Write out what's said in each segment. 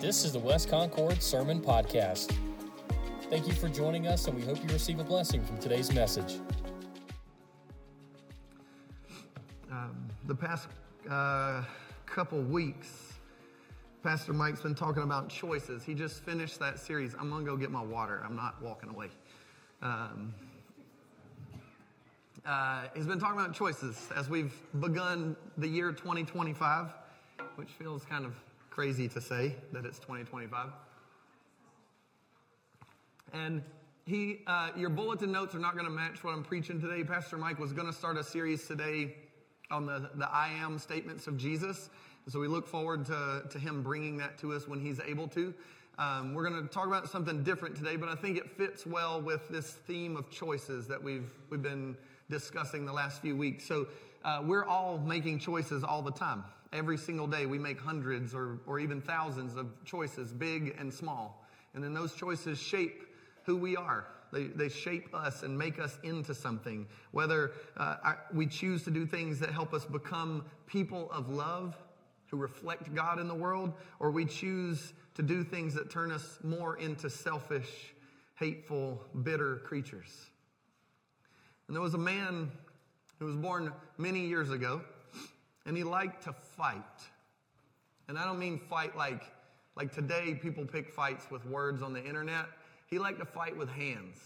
This is the West Concord Sermon Podcast. Thank you for joining us, and we hope you receive a blessing from today's message. The past couple weeks, Pastor Mike's been talking about choices. He just finished that series. I'm going to go get my water. I'm not walking away. He's been talking about choices as we've begun the year 2025, which feels kind of crazy to say that it's 2025. And your bulletin notes are not going to match what I'm preaching today. Pastor Mike was going to start a series today on the I am statements of Jesus. And so we look forward to him bringing that to us when he's able to. We're going to talk about something different today, but I think it fits well with this theme of choices that we've been discussing the last few weeks. So we're all making choices all the time. Every single day we make hundreds or even thousands of choices, big and small. And then those choices shape who we are. They shape us and make us into something. Whether we choose to do things that help us become people of love who reflect God in the world, or we choose to do things that turn us more into selfish, hateful, bitter creatures. And there was a man who was born many years ago, and he liked to fight. And I don't mean fight like today people pick fights with words on the internet. He liked to fight with hands.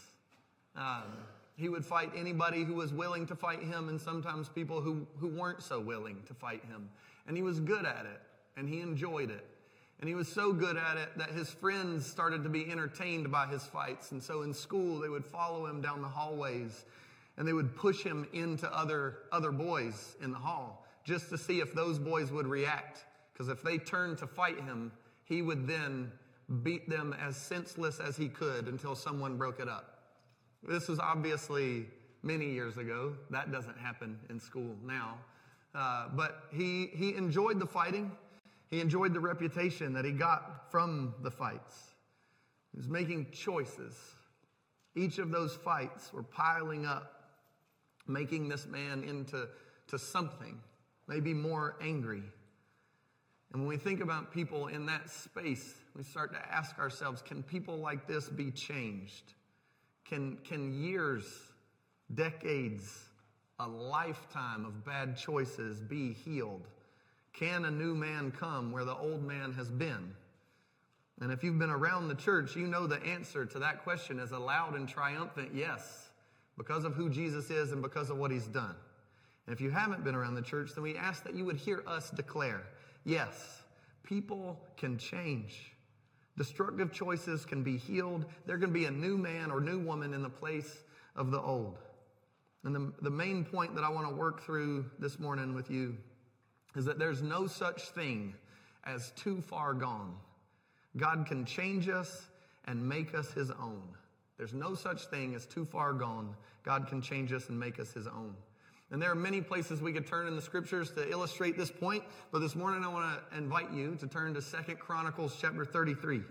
He would fight anybody who was willing to fight him, and sometimes people who weren't so willing to fight him. And he was good at it, and he enjoyed it. And he was so good at it that his friends started to be entertained by his fights. And so in school, they would follow him down the hallways, and they would push him into other boys in the hall just to see if those boys would react. Because if they turned to fight him, he would then beat them as senseless as he could until someone broke it up. This was obviously many years ago. That doesn't happen in school now. But he enjoyed the fighting. He enjoyed the reputation that he got from the fights. He was making choices. Each of those fights were piling up, making this man into something, maybe more angry. And when we think about people in that space, we start to ask ourselves, can people like this be changed? Can years, decades, a lifetime of bad choices be healed? Can a new man come where the old man has been? And if you've been around the church, you know the answer to that question is a loud and triumphant yes, because of who Jesus is and because of what he's done. And if you haven't been around the church, then we ask that you would hear us declare, yes, people can change. Destructive choices can be healed. There can be a new man or new woman in the place of the old. And the main point that I want to work through this morning with you is that there's no such thing as too far gone. God can change us and make us his own. There's no such thing as too far gone. God can change us and make us his own. And there are many places we could turn in the scriptures to illustrate this point, but this morning I want to invite you to turn to 2 Chronicles chapter 33.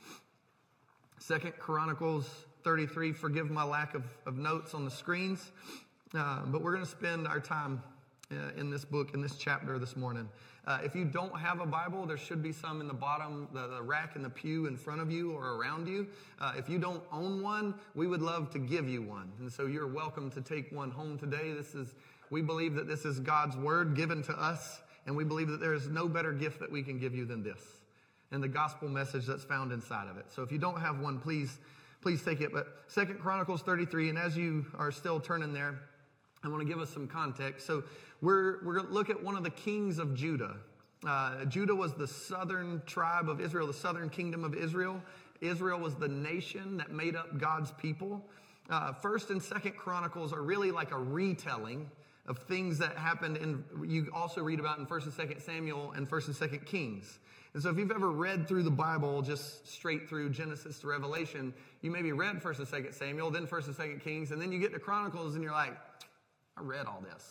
2 Chronicles 33, forgive my lack of notes on the screens, but we're going to spend our time in this book, in this chapter this morning. If you don't have a Bible, there should be some in the bottom, the rack in the pew in front of you or around you. If you don't own one, we would love to give you one. And so you're welcome to take one home today. We believe that this is God's word given to us, and we believe that there is no better gift that we can give you than this, and the gospel message that's found inside of it. So if you don't have one, please take it. But 2 Chronicles 33, and as you are still turning there, I want to give us some context. So we're going to look at one of the kings of Judah. Judah was the southern tribe of Israel, the southern kingdom of Israel. Israel was the nation that made up God's people. 1st and 2nd Chronicles are really like a retelling of things that happened you also read about in 1st and 2nd Samuel and 1st and 2nd Kings. And so if you've ever read through the Bible just straight through Genesis to Revelation, you maybe read 1st and 2nd Samuel, then 1st and 2nd Kings, and then you get to Chronicles and you're like, I read all this.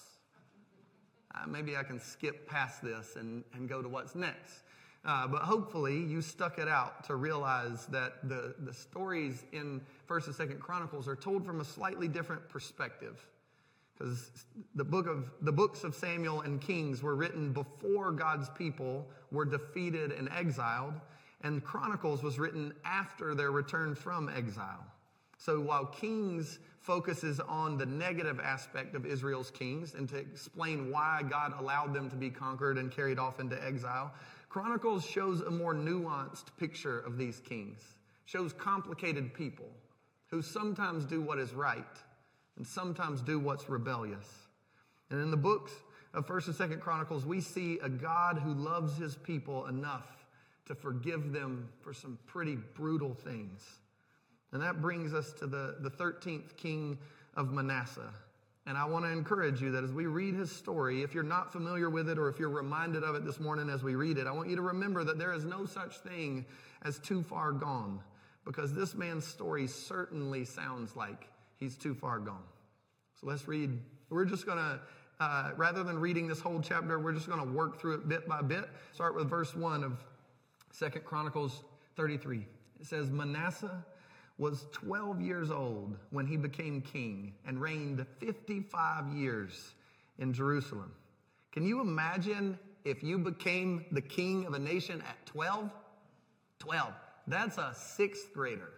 Maybe I can skip past this and go to what's next. But hopefully you stuck it out to realize that the stories in 1st and 2nd Chronicles are told from a slightly different perspective. Because the books of Samuel and Kings were written before God's people were defeated and exiled. And Chronicles was written after their return from exile. So while Kings focuses on the negative aspect of Israel's kings and to explain why God allowed them to be conquered and carried off into exile, Chronicles shows a more nuanced picture of these kings, shows complicated people who sometimes do what is right and sometimes do what's rebellious. And in the books of 1st and 2nd Chronicles, we see a God who loves his people enough to forgive them for some pretty brutal things. And that brings us to the 13th king of Manasseh. And I want to encourage you that as we read his story, if you're not familiar with it or if you're reminded of it this morning as we read it, I want you to remember that there is no such thing as too far gone, because this man's story certainly sounds like he's too far gone. So let's read. We're just going to, rather than reading this whole chapter, we're just going to work through it bit by bit. Start with verse 1 of 2 Chronicles 33. It says, Manasseh was 12 years old when he became king and reigned 55 years in Jerusalem. Can you imagine if you became the king of a nation at 12? 12. That's a sixth grader.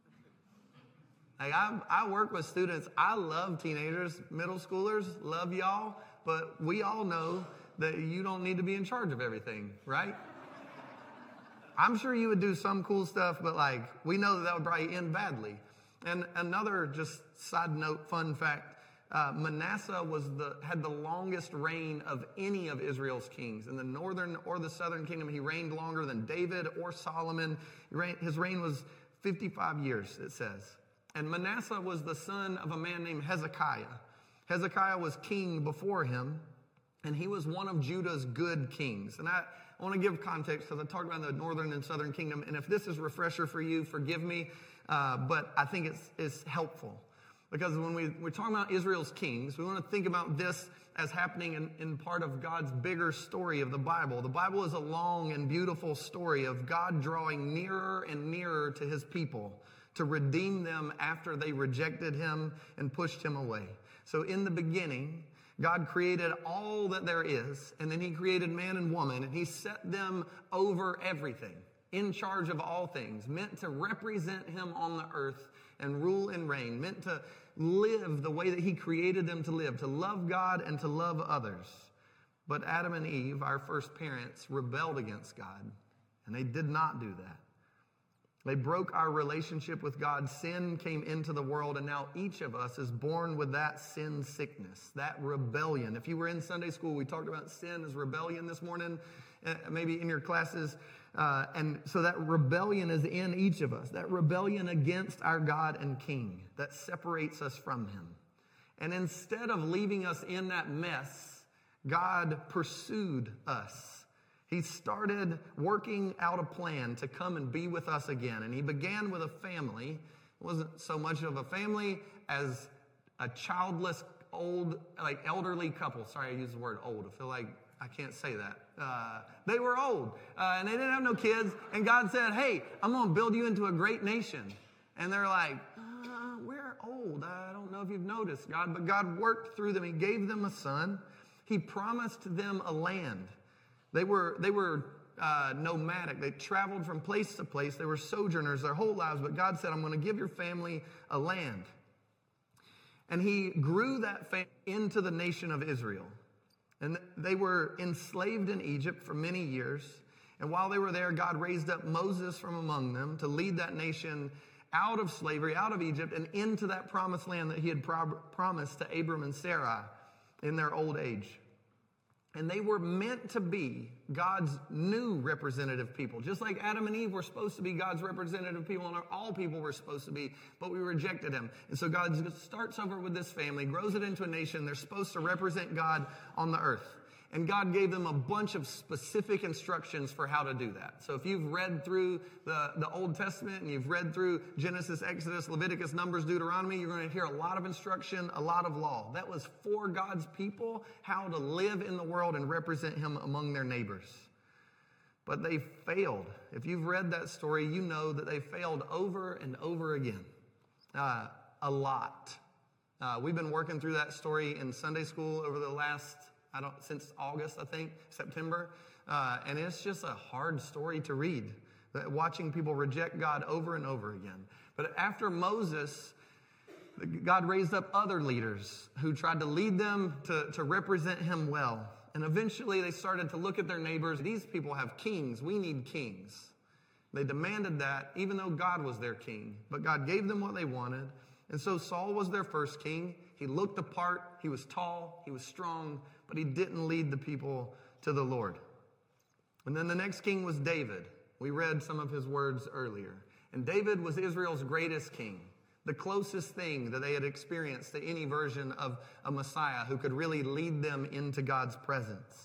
Like I work with students. I love teenagers, middle schoolers, love y'all, but we all know that you don't need to be in charge of everything, right? I'm sure you would do some cool stuff, but we know that would probably end badly. And another just side note, fun fact, Manasseh had the longest reign of any of Israel's kings. In the northern or the southern kingdom, he reigned longer than David or Solomon. His reign was 55 years, it says. And Manasseh was the son of a man named Hezekiah. Hezekiah was king before him, and he was one of Judah's good kings. And I want to give context because I talked about the northern and southern kingdom. And if this is a refresher for you, forgive me. But I think it's helpful. Because when we're talking about Israel's kings, we want to think about this as happening in part of God's bigger story of the Bible. The Bible is a long and beautiful story of God drawing nearer and nearer to his people to redeem them after they rejected him and pushed him away. So in the beginning, God created all that there is, and then he created man and woman, and he set them over everything, in charge of all things, meant to represent him on the earth and rule and reign, meant to live the way that he created them to live, to love God and to love others. But Adam and Eve, our first parents, rebelled against God, and they did not do that. They broke our relationship with God. Sin came into the world, and now each of us is born with that sin sickness, that rebellion. If you were in Sunday school, we talked about sin as rebellion this morning, maybe in your classes. And so that rebellion is in each of us, that rebellion against our God and King that separates us from him. And instead of leaving us in that mess, God pursued us. He started working out a plan to come and be with us again. And he began with a family. It wasn't so much of a family as a childless, elderly couple. Sorry, I used the word old. I feel like I can't say that. They were old, and they didn't have no kids. And God said, hey, I'm going to build you into a great nation. And they're like, we're old. I don't know if you've noticed, God. But God worked through them. He gave them a son. He promised them a land. They were nomadic. They traveled from place to place. They were sojourners their whole lives. But God said, I'm going to give your family a land. And he grew that family into the nation of Israel. And they were enslaved in Egypt for many years. And while they were there, God raised up Moses from among them to lead that nation out of slavery, out of Egypt, and into that promised land that he had promised to Abram and Sarai in their old age. And they were meant to be God's new representative people. Just like Adam and Eve were supposed to be God's representative people, and all people were supposed to be, but we rejected him. And so God starts over with this family, grows it into a nation. They're supposed to represent God on the earth. And God gave them a bunch of specific instructions for how to do that. So if you've read through the Old Testament and you've read through Genesis, Exodus, Leviticus, Numbers, Deuteronomy, you're going to hear a lot of instruction, a lot of law. That was for God's people, how to live in the world and represent him among their neighbors. But they failed. If you've read that story, you know that they failed over and over again. A lot. We've been working through that story in Sunday school over the last since August, I think, September. And it's just a hard story to read watching people reject God over and over again. But after Moses, God raised up other leaders who tried to lead them to represent him well. And eventually they started to look at their neighbors. These people have kings. We need kings. They demanded that even though God was their king. But God gave them what they wanted. And so Saul was their first king. He looked the part. He was tall. He was strong. But he didn't lead the people to the Lord. And then the next king was David. We read some of his words earlier. And David was Israel's greatest king. The closest thing that they had experienced to any version of a Messiah who could really lead them into God's presence.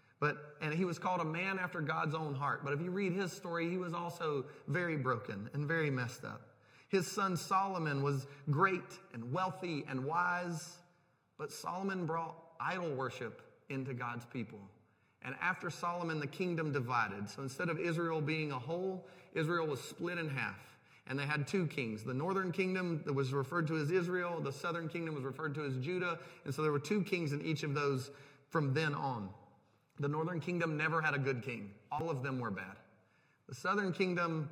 And he was called a man after God's own heart. But if you read his story, he was also very broken and very messed up. His son Solomon was great and wealthy and wise, but Solomon brought idol worship into God's people. And after Solomon, the kingdom divided. So instead of Israel being a whole, Israel was split in half. And they had two kings. The northern kingdom that was referred to as Israel. The southern kingdom was referred to as Judah. And so there were two kings in each of those from then on. The northern kingdom never had a good king. All of them were bad. The southern kingdom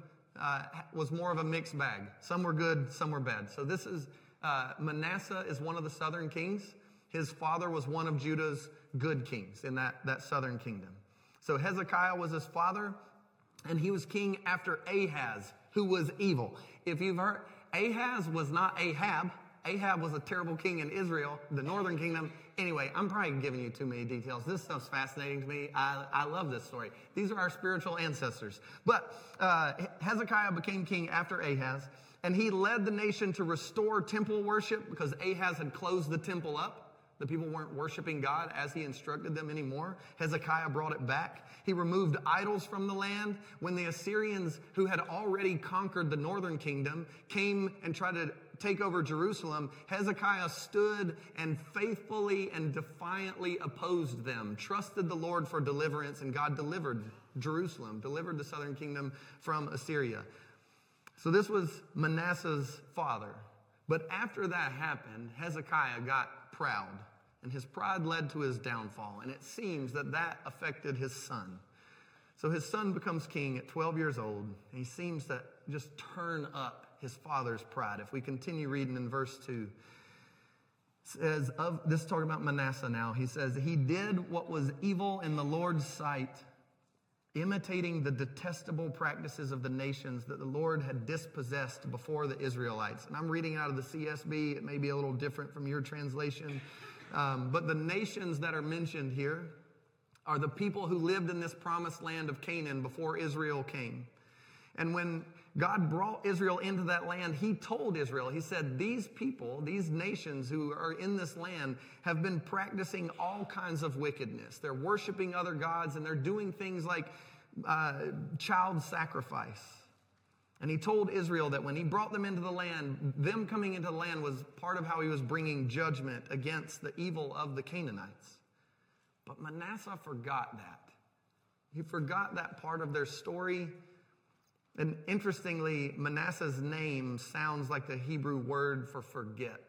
was more of a mixed bag. Some were good, some were bad. So this is, Manasseh is one of the southern kings. His father was one of Judah's good kings in that southern kingdom. So Hezekiah was his father, and he was king after Ahaz, who was evil. If you've heard, Ahaz was not Ahab. Ahab was a terrible king in Israel, the northern kingdom. Anyway, I'm probably giving you too many details. This stuff's fascinating to me. I love this story. These are our spiritual ancestors. But Hezekiah became king after Ahaz, and he led the nation to restore temple worship because Ahaz had closed the temple up. The people weren't worshiping God as he instructed them anymore. Hezekiah brought it back. He removed idols from the land. When the Assyrians, who had already conquered the northern kingdom, came and tried to take over Jerusalem, Hezekiah stood and faithfully and defiantly opposed them, trusted the Lord for deliverance, and God delivered Jerusalem, delivered the southern kingdom from Assyria. So this was Manasseh's father. But after that happened, Hezekiah got proud. And his pride led to his downfall. And it seems that affected his son. So his son becomes king at 12 years old. And he seems to just turn up his father's pride. If we continue reading in verse 2, says, this is talking about Manasseh now. He says, he did what was evil in the Lord's sight, imitating the detestable practices of the nations that the Lord had dispossessed before the Israelites. And I'm reading out of the CSB. It may be a little different from your translation. But the nations that are mentioned here are the people who lived in this promised land of Canaan before Israel came. And when God brought Israel into that land, he told Israel, he said, these people, these nations who are in this land have been practicing all kinds of wickedness. They're worshiping other gods and they're doing things like child sacrifice. And he told Israel that when he brought them into the land, them coming into the land was part of how he was bringing judgment against the evil of the Canaanites. But Manasseh forgot that. He forgot that part of their story. And interestingly, Manasseh's name sounds like the Hebrew word for forget.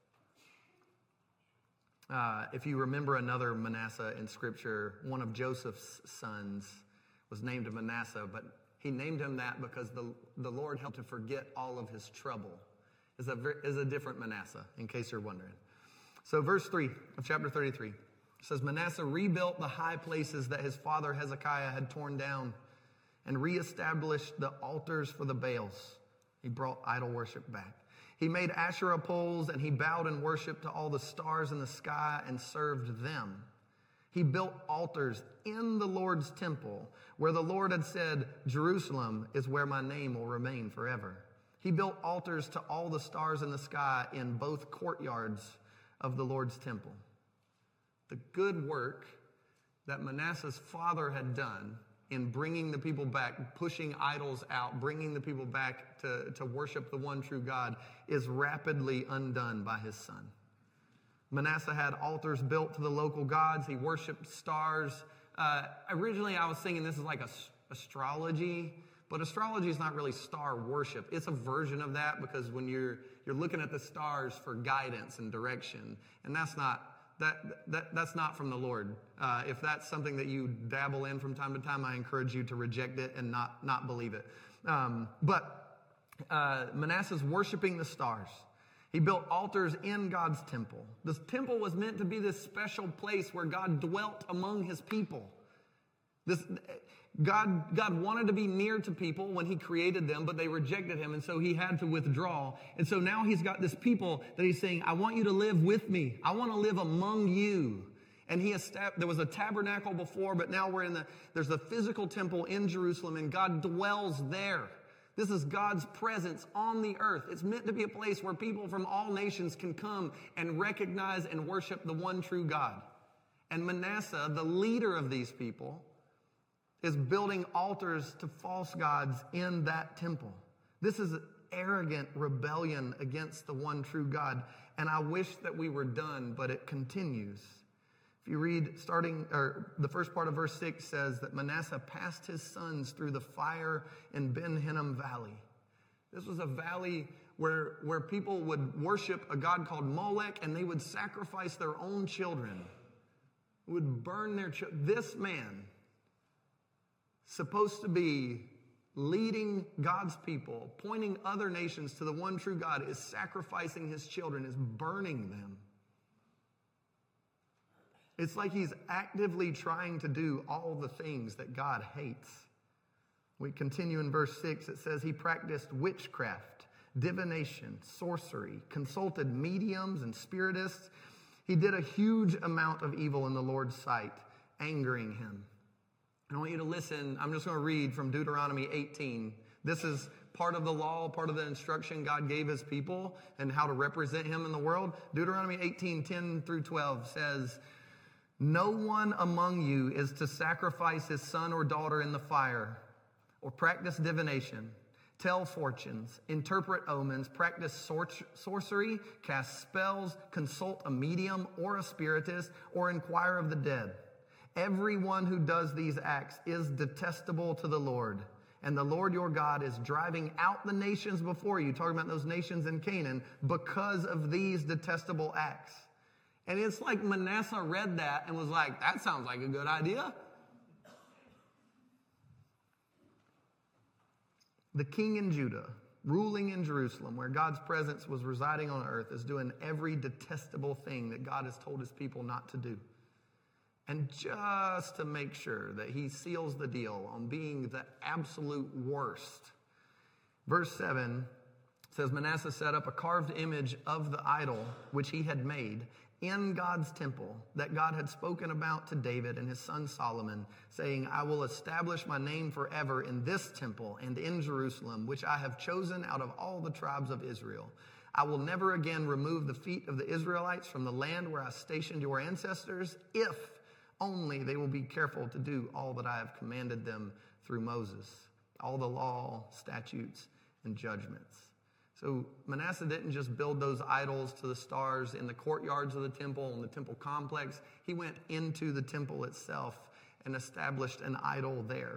If you remember another Manasseh in Scripture, one of Joseph's sons was named Manasseh, but he named him that because the Lord helped to forget all of his trouble. Is a different Manasseh, in case you're wondering. So verse 3 of chapter 33 says, Manasseh rebuilt the high places that his father Hezekiah had torn down and reestablished the altars for the Baals. He brought idol worship back. He made Asherah poles and he bowed and worshiped to all the stars in the sky and served them. He built altars in the Lord's temple where the Lord had said, Jerusalem is where my name will remain forever. He built altars to all the stars in the sky in both courtyards of the Lord's temple. The good work that Manasseh's father had done in bringing the people back, pushing idols out, bringing the people back to worship the one true God is rapidly undone by his son. Manasseh had altars built to the local gods. He worshiped stars. Originally, I was thinking this is like astrology, but astrology is not really star worship. It's a version of that because when you're looking at the stars for guidance and direction, and that's not That's not from the Lord. If that's something that you dabble in from time to time, I encourage you to reject it and not believe it. But Manasseh's worshiping the stars. He built altars in God's temple. This temple was meant to be this special place where God dwelt among his people. God wanted to be near to people when he created them, but they rejected him, and so he had to withdraw. And so now he's got this people that he's saying, I want you to live with me. I want to live among you. And there was a tabernacle before, but now there's a physical temple in Jerusalem, and God dwells there. This is God's presence on the earth. It's meant to be a place where people from all nations can come and recognize and worship the one true God. And Manasseh, the leader of these people, is building altars to false gods in that temple. This is arrogant rebellion against the one true God. And I wish that we were done, but it continues. If you read the first part of verse 6 says that Manasseh passed his sons through the fire in Ben Hinnom Valley. This was a valley where people would worship a god called Molech, and they would sacrifice their own children, would burn their children. This man, supposed to be leading God's people, pointing other nations to the one true God, is sacrificing his children, is burning them. It's like he's actively trying to do all the things that God hates. We continue in verse 6. It says he practiced witchcraft, divination, sorcery, consulted mediums and spiritists. He did a huge amount of evil in the Lord's sight, angering him. I want you to listen. I'm just going to read from Deuteronomy 18. This is part of the law, part of the instruction God gave his people and how to represent him in the world. Deuteronomy 18:10 through 12 says, no one among you is to sacrifice his son or daughter in the fire, or practice divination, tell fortunes, interpret omens, practice sorcery, cast spells, consult a medium or a spiritist, or inquire of the dead. Everyone who does these acts is detestable to the Lord. And the Lord your God is driving out the nations before you, talking about those nations in Canaan, because of these detestable acts. And it's like Manasseh read that and was like, that sounds like a good idea. The king in Judah, ruling in Jerusalem, where God's presence was residing on earth, is doing every detestable thing that God has told his people not to do. And just to make sure that he seals the deal on being the absolute worst, verse 7 says, Manasseh set up a carved image of the idol which he had made in God's temple that God had spoken about to David and his son Solomon, saying, I will establish my name forever in this temple and in Jerusalem, which I have chosen out of all the tribes of Israel. I will never again remove the feet of the Israelites from the land where I stationed your ancestors, if only they will be careful to do all that I have commanded them through Moses, all the law, statutes, and judgments. So Manasseh didn't just build those idols to the stars in the courtyards of the temple and the temple complex. He went into the temple itself and established an idol there.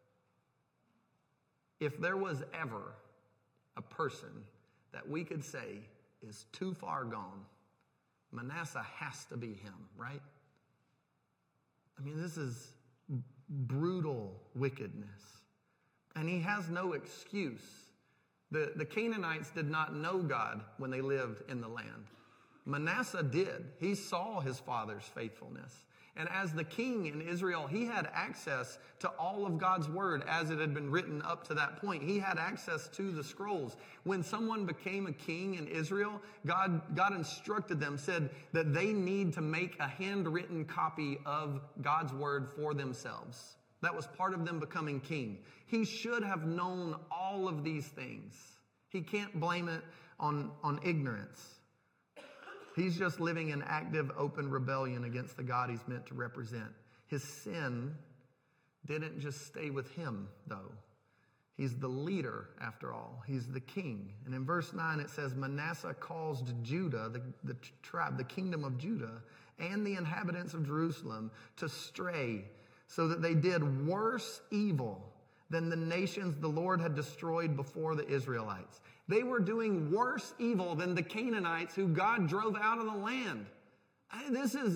If there was ever a person that we could say is too far gone, Manasseh has to be him, right? I mean, this is brutal wickedness. And he has no excuse. The Canaanites did not know God when they lived in the land. Manasseh did. He saw his father's faithfulness. And as the king in Israel, he had access to all of God's word as it had been written up to that point. He had access to the scrolls. When someone became a king in Israel, God instructed them, said that they need to make a handwritten copy of God's word for themselves. That was part of them becoming king. He should have known all of these things. He can't blame it on ignorance. He's just living in active, open rebellion against the God he's meant to represent. His sin didn't just stay with him, though. He's the leader, after all. He's the king. And in verse 9, it says, Manasseh caused Judah, the tribe, the kingdom of Judah, and the inhabitants of Jerusalem to stray, so that they did worse evil than the nations the Lord had destroyed before the Israelites. They were doing worse evil than the Canaanites who God drove out of the land. This is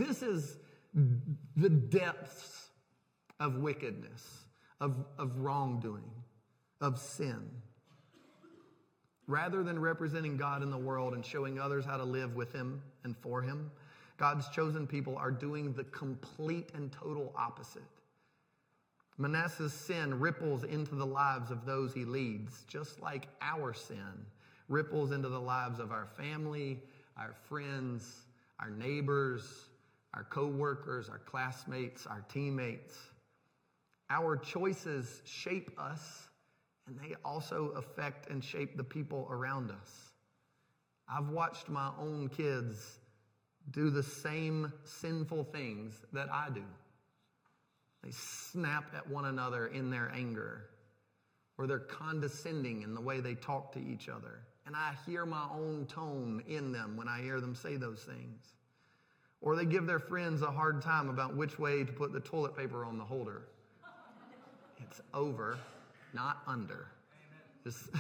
the depths of wickedness, of wrongdoing, of sin. Rather than representing God in the world and showing others how to live with him and for him, God's chosen people are doing the complete and total opposite. Manasseh's sin ripples into the lives of those he leads, just like our sin ripples into the lives of our family, our friends, our neighbors, our co-workers, our classmates, our teammates. Our choices shape us, and they also affect and shape the people around us. I've watched my own kids do the same sinful things that I do. They snap at one another in their anger, or they're condescending in the way they talk to each other. And I hear my own tone in them when I hear them say those things. Or they give their friends a hard time about which way to put the toilet paper on the holder. It's over, not under. Just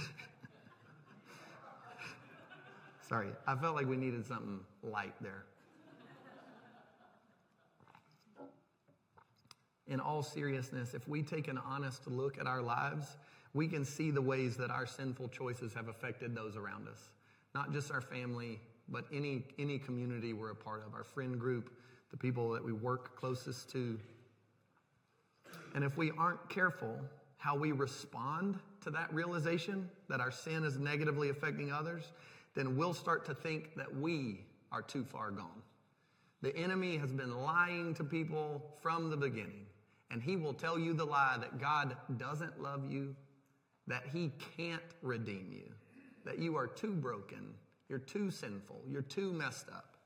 sorry, I felt like we needed something light there. In all seriousness, if we take an honest look at our lives, we can see the ways that our sinful choices have affected those around us. Not just our family, but any community we're a part of, our friend group, the people that we work closest to. And if we aren't careful how we respond to that realization that our sin is negatively affecting others, then we'll start to think that we are too far gone. The enemy has been lying to people from the beginning. And he will tell you the lie that God doesn't love you, that he can't redeem you, that you are too broken, you're too sinful, you're too messed up.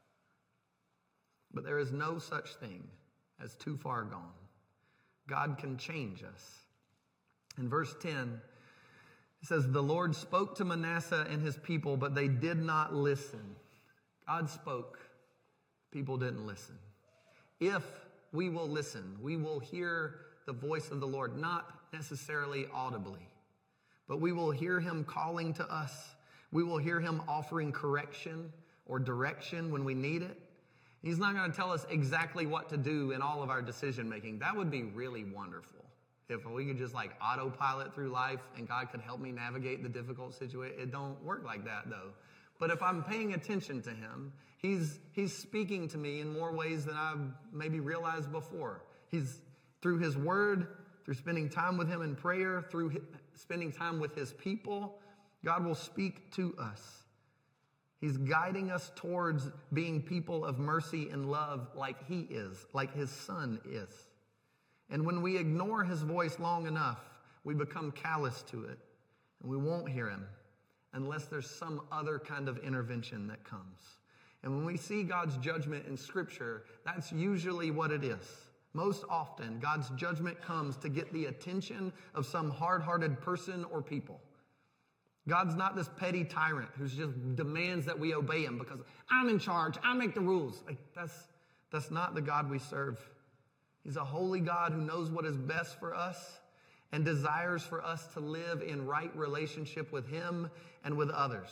But there is no such thing as too far gone. God can change us. In verse 10, it says, the Lord spoke to Manasseh and his people, but they did not listen. God spoke. People didn't listen. If we will listen, we will hear the voice of the Lord, not necessarily audibly, but we will hear him calling to us. We will hear him offering correction or direction when we need it. He's not going to tell us exactly what to do in all of our decision making. That would be really wonderful. If we could just like autopilot through life and God could help me navigate the difficult situation. It don't work like that though. But if I'm paying attention to him, he's speaking to me in more ways than I've maybe realized before. He's through his word, through spending time with him in prayer, through spending time with his people, God will speak to us. He's guiding us towards being people of mercy and love like he is, like his son is. And when we ignore his voice long enough, we become callous to it, and we won't hear him unless there's some other kind of intervention that comes. And when we see God's judgment in Scripture, that's usually what it is. Most often, God's judgment comes to get the attention of some hard-hearted person or people. God's not this petty tyrant who just demands that we obey him because I'm in charge, I make the rules. Like that's not the God we serve. He's a holy God who knows what is best for us and desires for us to live in right relationship with him and with others.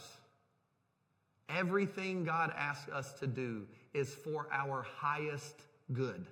Everything God asks us to do is for our highest good.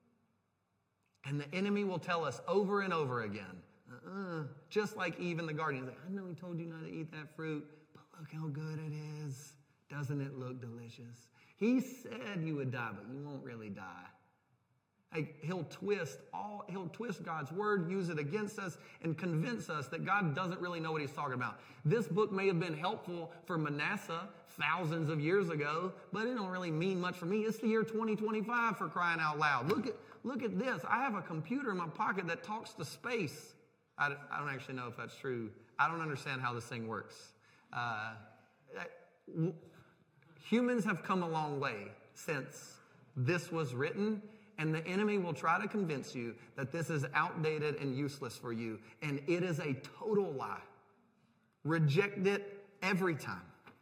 And the enemy will tell us over and over again, just like Eve in the garden. He's like, I know he told you not to eat that fruit, but look how good it is. Doesn't it look delicious? He said you would die, but you won't really die. Like, he'll twist God's word, use it against us, and convince us that God doesn't really know what he's talking about. This book may have been helpful for Manasseh thousands of years ago, but it don't really mean much for me. It's the year 2025 for crying out loud. Look at this. I have a computer in my pocket that talks to space. I don't actually know if that's true. I don't understand how this thing works. Humans have come a long way since this was written, and the enemy will try to convince you that this is outdated and useless for you, and it is a total lie. Reject it every time.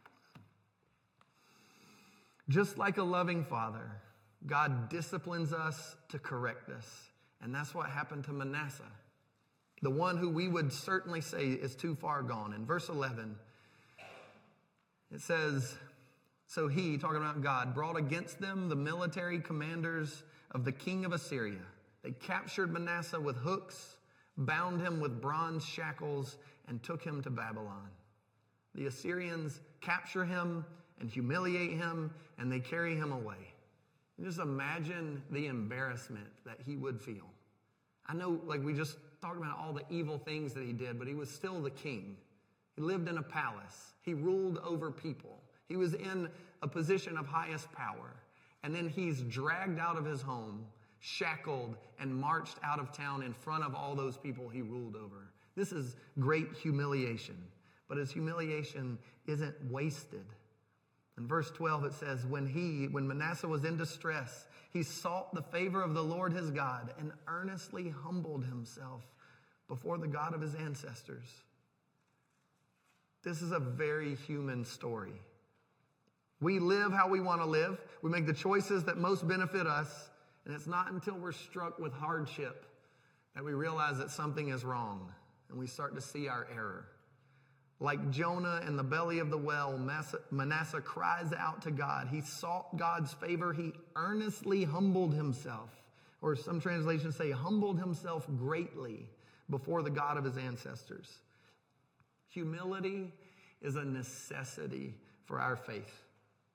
Just like a loving father, God disciplines us to correct us, and that's what happened to Manasseh, the one who we would certainly say is too far gone. In verse 11, it says, So he, talking about God, brought against them the military commanders of the king of Assyria. They captured Manasseh with hooks, bound him with bronze shackles, and took him to Babylon. The Assyrians capture him and humiliate him, and they carry him away. Just imagine the embarrassment that he would feel. I know, like we just talked about all the evil things that he did, but he was still the king. He lived in a palace. He ruled over people. He was in a position of highest power. And then he's dragged out of his home, shackled, and marched out of town in front of all those people he ruled over. This is great humiliation. But his humiliation isn't wasted. In verse 12 it says, when Manasseh was in distress, he sought the favor of the Lord his God and earnestly humbled himself before the God of his ancestors. This is a very human story. We live how we want to live. We make the choices that most benefit us. And it's not until we're struck with hardship that we realize that something is wrong and we start to see our error. Like Jonah in the belly of the well, Manasseh cries out to God. He sought God's favor. He earnestly humbled himself. Or some translations say humbled himself greatly before the God of his ancestors. Humility is a necessity for our faith.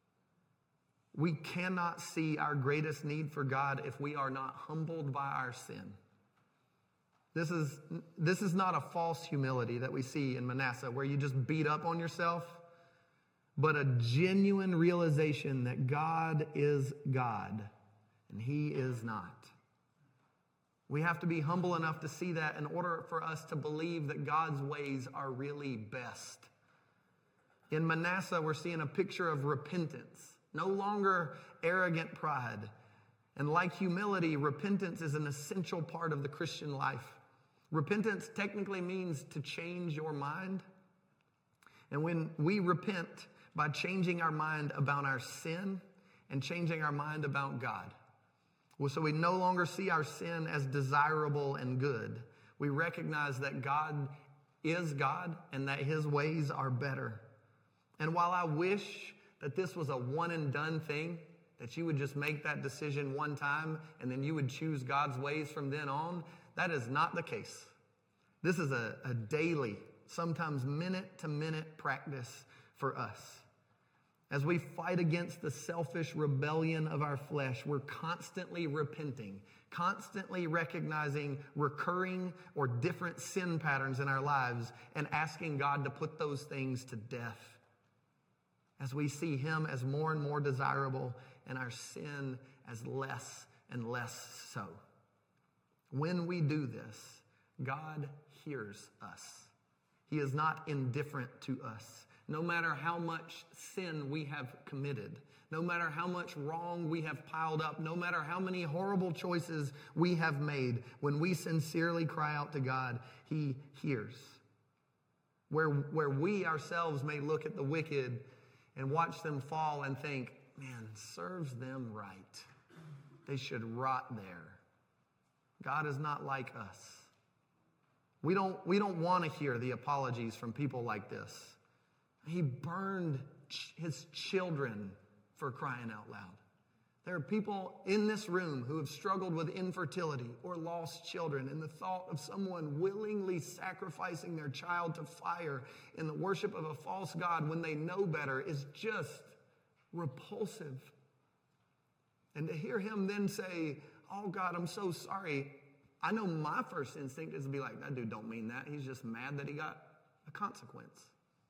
We cannot see our greatest need for God if we are not humbled by our sin. This is not a false humility that we see in Manasseh where you just beat up on yourself, but a genuine realization that God is God and he is not. We have to be humble enough to see that in order for us to believe that God's ways are really best. In Manasseh, we're seeing a picture of repentance, no longer arrogant pride. And like humility, repentance is an essential part of the Christian life. Repentance technically means to change your mind. And when we repent by changing our mind about our sin and changing our mind about God, well, so we no longer see our sin as desirable and good. We recognize that God is God and that his ways are better. And while I wish that this was a one and done thing, that you would just make that decision one time and then you would choose God's ways from then on, that is not the case. This is a daily, sometimes minute-to-minute practice for us. As we fight against the selfish rebellion of our flesh, we're constantly repenting, constantly recognizing recurring or different sin patterns in our lives and asking God to put those things to death. As we see him as more and more desirable and our sin as less and less so. When we do this, God hears us. He is not indifferent to us. No matter how much sin we have committed, no matter how much wrong we have piled up, no matter how many horrible choices we have made, when we sincerely cry out to God, he hears. Where we ourselves may look at the wicked and watch them fall and think, man, serves them right. They should rot there. God is not like us. We don't want to hear the apologies from people like this. He burned his children for crying out loud. There are people in this room who have struggled with infertility or lost children, and the thought of someone willingly sacrificing their child to fire in the worship of a false god when they know better is just repulsive. And to hear him then say, oh God, I'm so sorry. I know my first instinct is to be like, that dude don't mean that. He's just mad that he got a consequence.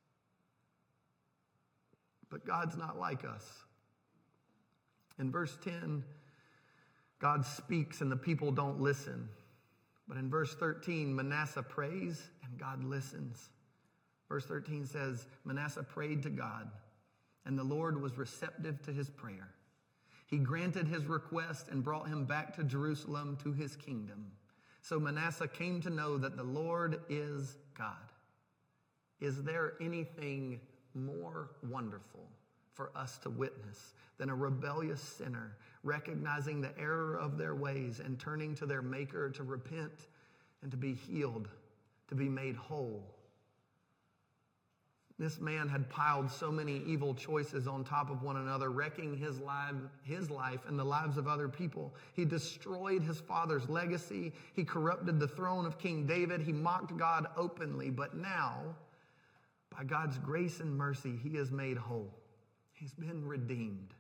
But God's not like us. In verse 10, God speaks and the people don't listen. But in verse 13, Manasseh prays and God listens. Verse 13 says, Manasseh prayed to God, and the Lord was receptive to his prayer. He granted his request and brought him back to Jerusalem to his kingdom. So Manasseh came to know that the Lord is God. Is there anything more wonderful for us to witness than a rebellious sinner recognizing the error of their ways and turning to their Maker to repent and to be healed, to be made whole? This man had piled so many evil choices on top of one another, wrecking his life and the lives of other people. He destroyed his father's legacy. He corrupted the throne of King David. He mocked God openly. But now, by God's grace and mercy, he is made whole. He's been redeemed.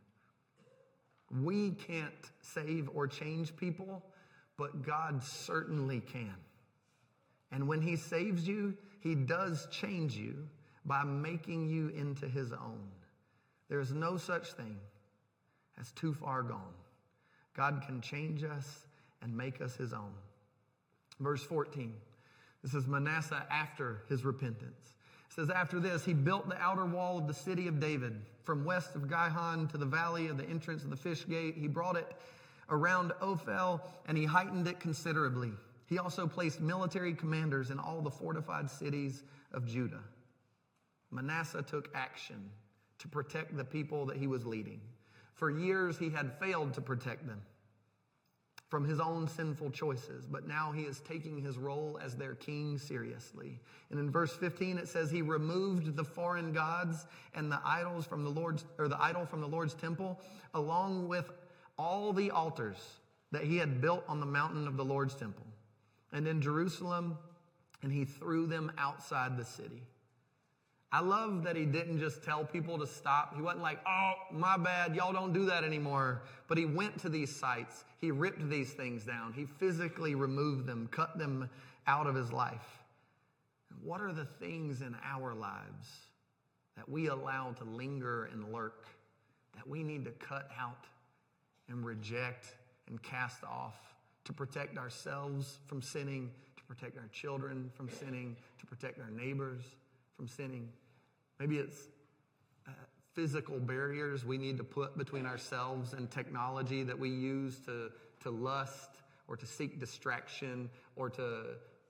We can't save or change people, but God certainly can. And when he saves you, he does change you by making you into his own. There is no such thing as too far gone. God can change us and make us his own. Verse 14, this is Manasseh after his repentance. It says, after this, he built the outer wall of the city of David, from west of Gihon to the valley of the entrance of the fish gate. He brought it around Ophel, and he heightened it considerably. He also placed military commanders in all the fortified cities of Judah. Manasseh took action to protect the people that he was leading. For years, he had failed to protect them from his own sinful choices, but now he is taking his role as their king seriously. And in verse 15, it says he removed the foreign gods and the idols from the idol from the Lord's temple, along with all the altars that he had built on the mountain of the Lord's temple and in Jerusalem, and he threw them outside the city. I love that he didn't just tell people to stop. He wasn't like, oh, my bad, y'all don't do that anymore. But he went to these sites. He ripped these things down. He physically removed them, cut them out of his life. What are the things in our lives that we allow to linger and lurk, that we need to cut out and reject and cast off to protect ourselves from sinning, to protect our children from sinning, to protect our neighbors from sinning? Maybe it's physical barriers we need to put between ourselves and technology that we use to lust or to seek distraction or to,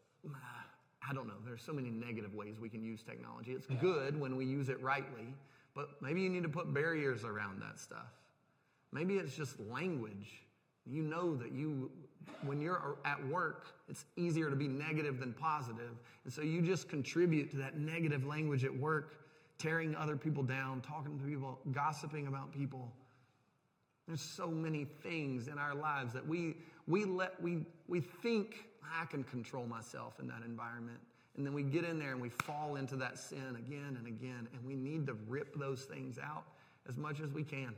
I don't know, there's so many negative ways we can use technology. It's good when we use it rightly, but maybe you need to put barriers around that stuff. Maybe it's just language. You know that when you're at work, it's easier to be negative than positive. And so you just contribute to that negative language at work, tearing other people down, talking to people, gossiping about people. There's so many things in our lives that we think I can control myself in that environment. And then we get in there and we fall into that sin again and again. And we need to rip those things out as much as we can.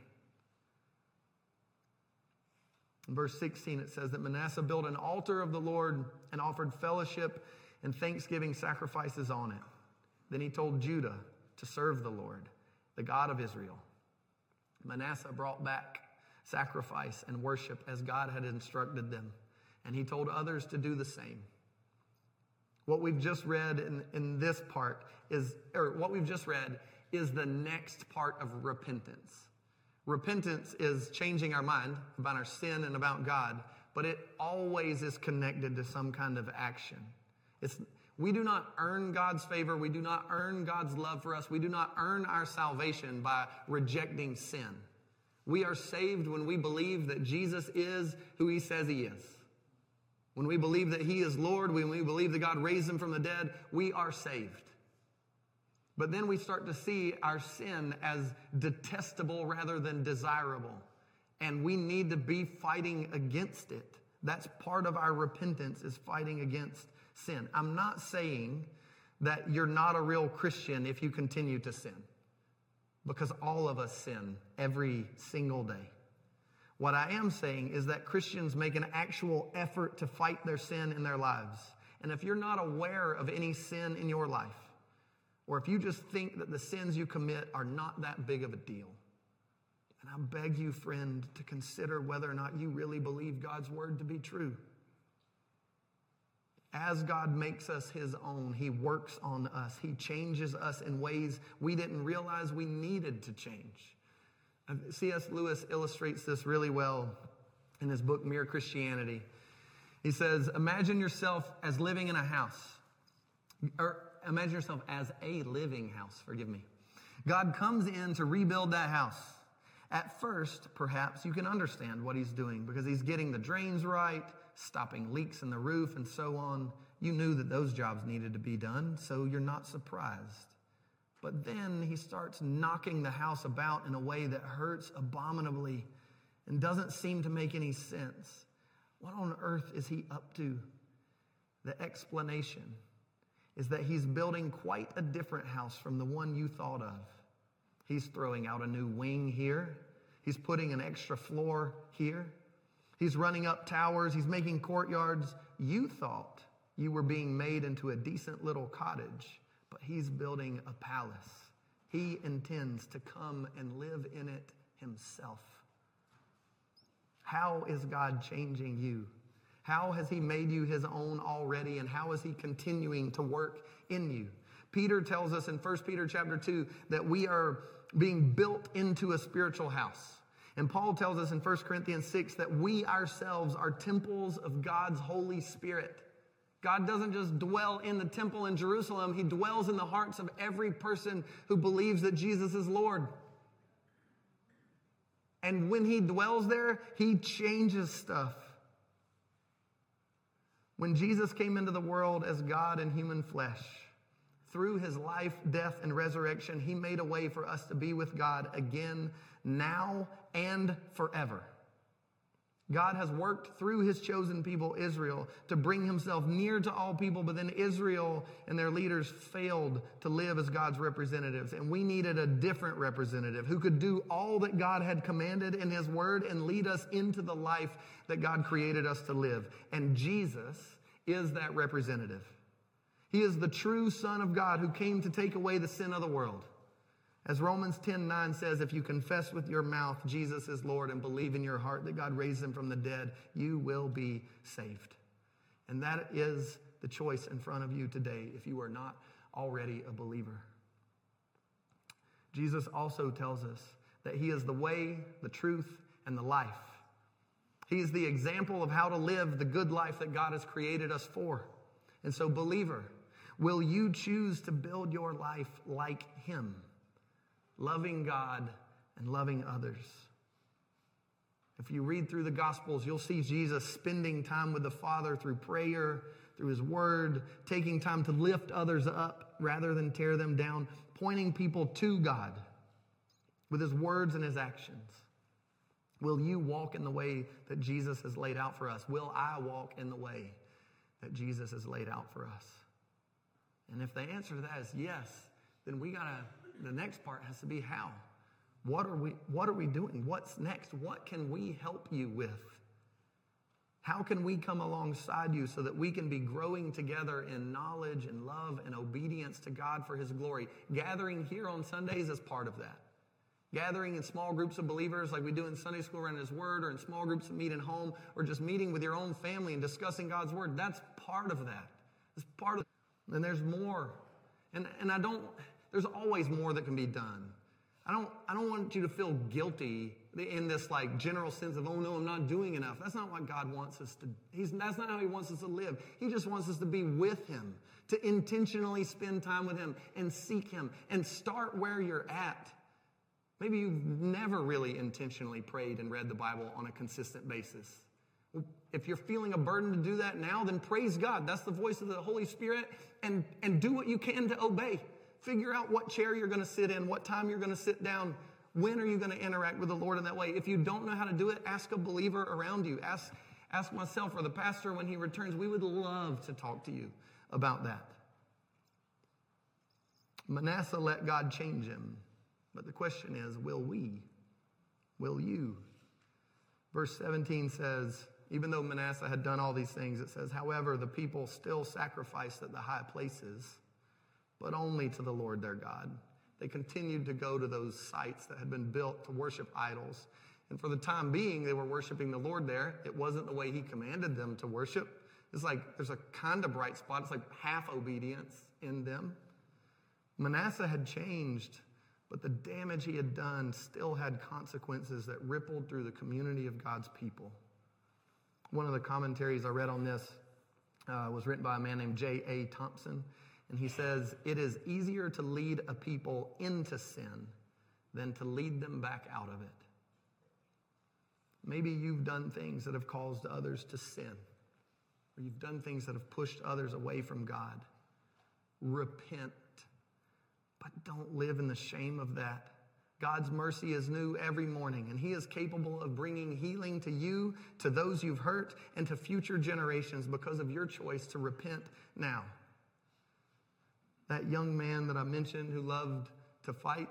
In verse 16, it says that Manasseh built an altar of the Lord and offered fellowship and thanksgiving sacrifices on it. Then he told Judah to serve the Lord, the God of Israel. Manasseh brought back sacrifice and worship as God had instructed them, and he told others to do the same. What we've just read in this part is the next part of repentance. Repentance is changing our mind about our sin and about God, but it always is connected to some kind of action. We do not earn God's favor. We do not earn God's love for us. We do not earn our salvation by rejecting sin. We are saved when we believe that Jesus is who he says he is. When we believe that he is Lord, when we believe that God raised him from the dead, we are saved. But then we start to see our sin as detestable rather than desirable. And we need to be fighting against it. That's part of our repentance, is fighting against sin. I'm not saying that you're not a real Christian if you continue to sin, because all of us sin every single day. What I am saying is that Christians make an actual effort to fight their sin in their lives. And if you're not aware of any sin in your life, or if you just think that the sins you commit are not that big of a deal, and I beg you, friend, to consider whether or not you really believe God's word to be true. As God makes us his own, he works on us. He changes us in ways we didn't realize we needed to change. C.S. Lewis illustrates this really well in his book, Mere Christianity. He says, imagine yourself as living in a house, or imagine yourself as a living house, forgive me. God comes in to rebuild that house. At first, perhaps you can understand what he's doing because he's getting the drains right, stopping leaks in the roof, and so on. You knew that those jobs needed to be done, so you're not surprised. But then he starts knocking the house about in a way that hurts abominably and doesn't seem to make any sense. What on earth is he up to? The explanation is that he's building quite a different house from the one you thought of. He's throwing out a new wing here. He's putting an extra floor here. He's running up towers. He's making courtyards. You thought you were being made into a decent little cottage, but he's building a palace. He intends to come and live in it himself. How is God changing you? How has he made you his own already, and how is he continuing to work in you? Peter tells us in 1 Peter chapter 2 that we are being built into a spiritual house. And Paul tells us in 1 Corinthians 6 that we ourselves are temples of God's Holy Spirit. God doesn't just dwell in the temple in Jerusalem. He dwells in the hearts of every person who believes that Jesus is Lord. And when he dwells there, he changes stuff. When Jesus came into the world as God in human flesh, through his life, death, and resurrection, he made a way for us to be with God again, now and forever. God has worked through his chosen people, Israel, to bring himself near to all people, but then Israel and their leaders failed to live as God's representatives. And we needed a different representative who could do all that God had commanded in his word and lead us into the life that God created us to live. And Jesus is that representative. He is the true Son of God who came to take away the sin of the world. As Romans 10:9 says, if you confess with your mouth Jesus is Lord and believe in your heart that God raised him from the dead, you will be saved. And that is the choice in front of you today if you are not already a believer. Jesus also tells us that he is the way, the truth, and the life. He is the example of how to live the good life that God has created us for. And so, believer, will you choose to build your life like him? Loving God and loving others. If you read through the Gospels, you'll see Jesus spending time with the Father through prayer, through his word, taking time to lift others up rather than tear them down, pointing people to God with his words and his actions. Will you walk in the way that Jesus has laid out for us? Will I walk in the way that Jesus has laid out for us? And if the answer to that is yes, then the next part has to be how. What are we doing? What's next? What can we help you with? How can we come alongside you so that we can be growing together in knowledge and love and obedience to God for his glory? Gathering here on Sundays is part of that. Gathering in small groups of believers like we do in Sunday school around his word, or in small groups that meet at home, or just meeting with your own family and discussing God's word, that's part of that. It's part of it. And there's more. And there's always more that can be done. I don't want you to feel guilty in this like general sense of, oh no, I'm not doing enough. That's not what God wants us to. That's not how he wants us to live. He just wants us to be with him, to intentionally spend time with him and seek him and start where you're at. Maybe you've never really intentionally prayed and read the Bible on a consistent basis. If you're feeling a burden to do that now, then praise God. That's the voice of the Holy Spirit, and do what you can to obey. Figure out what chair you're going to sit in, what time you're going to sit down, when are you going to interact with the Lord in that way. If you don't know how to do it, ask a believer around you. Ask myself or the pastor when he returns. We would love to talk to you about that. Manasseh let God change him. But the question is, will we? Will you? Verse 17 says, even though Manasseh had done all these things, it says, however, the people still sacrificed at the high places, but only to the Lord their God. They continued to go to those sites that had been built to worship idols. And for the time being, they were worshiping the Lord there. It wasn't the way he commanded them to worship. It's like there's a kind of bright spot. It's like half obedience in them. Manasseh had changed, but the damage he had done still had consequences that rippled through the community of God's people. One of the commentaries I read on this was written by a man named J.A. Thompson. And he says, it is easier to lead a people into sin than to lead them back out of it. Maybe you've done things that have caused others to sin, or you've done things that have pushed others away from God. Repent. But don't live in the shame of that. God's mercy is new every morning, and he is capable of bringing healing to you, to those you've hurt, and to future generations because of your choice to repent now. That young man that I mentioned who loved to fight,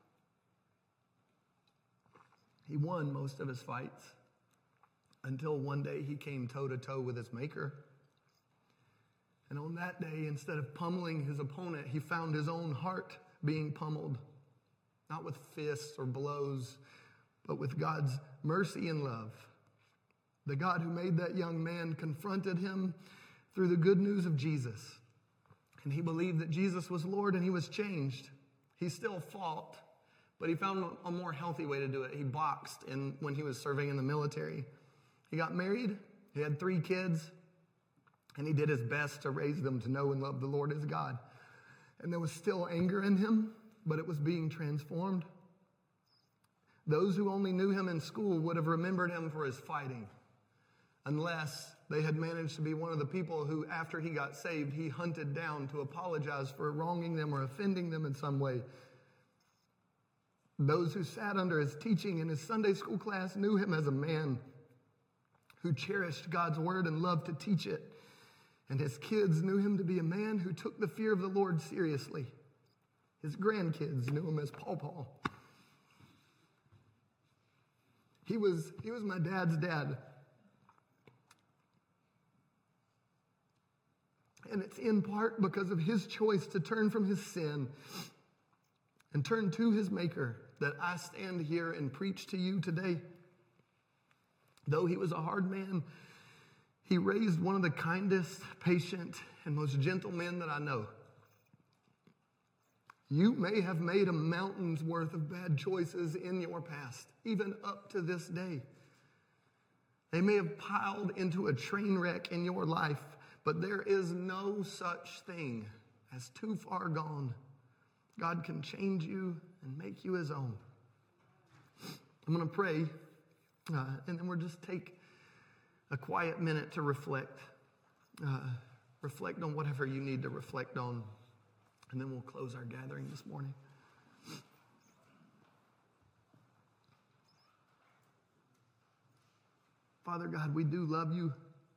he won most of his fights until one day he came toe-to-toe with his maker. And on that day, instead of pummeling his opponent, he found his own heart being pummeled. Not with fists or blows, but with God's mercy and love. The God who made that young man confronted him through the good news of Jesus. And he believed that Jesus was Lord, and he was changed. He still fought, but he found a more healthy way to do it. He boxed when he was serving in the military. He got married. He had 3 kids, and he did his best to raise them to know and love the Lord as God. And there was still anger in him, but it was being transformed. Those who only knew him in school would have remembered him for his fighting, unless they had managed to be one of the people who, after he got saved, he hunted down to apologize for wronging them or offending them in some way. Those who sat under his teaching in his Sunday school class knew him as a man who cherished God's word and loved to teach it. And his kids knew him to be a man who took the fear of the Lord seriously. His grandkids knew him as Paw. He was my dad's dad. And it's in part because of his choice to turn from his sin and turn to his Maker that I stand here and preach to you today. Though he was a hard man, he raised one of the kindest, patient, and most gentle men that I know. You may have made a mountain's worth of bad choices in your past, even up to this day. They may have piled into a train wreck in your life, but there is no such thing as too far gone. God can change you and make you his own. I'm going to pray, and then we'll just take a quiet minute to reflect. Reflect on whatever you need to reflect on. And then we'll close our gathering this morning. Father God, we do love you.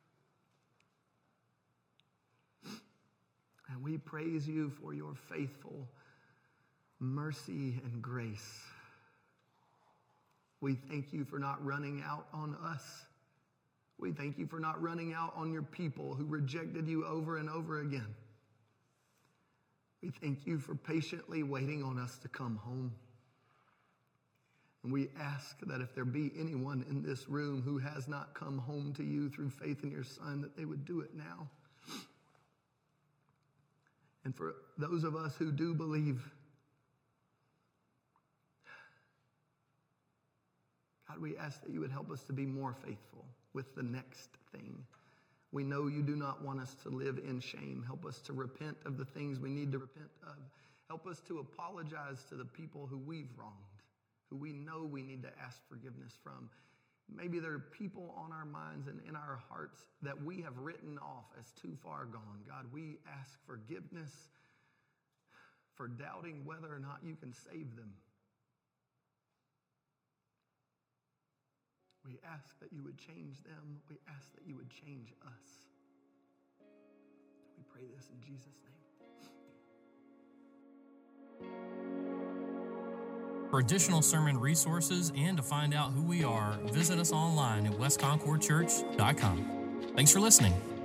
And we praise you for your faithful mercy and grace. We thank you for not running out on us. We thank you for not running out on your people who rejected you over and over again. We thank you for patiently waiting on us to come home. And we ask that if there be anyone in this room who has not come home to you through faith in your Son, that they would do it now. And for those of us who do believe, God, we ask that you would help us to be more faithful with the next thing. We know you do not want us to live in shame. Help us to repent of the things we need to repent of. Help us to apologize to the people who we've wronged, who we know we need to ask forgiveness from. Maybe there are people on our minds and in our hearts that we have written off as too far gone. God, we ask forgiveness for doubting whether or not you can save them. We ask that you would change them. We ask that you would change us. We pray this in Jesus' name. For additional sermon resources and to find out who we are, visit us online at westconcordchurch.com. Thanks for listening.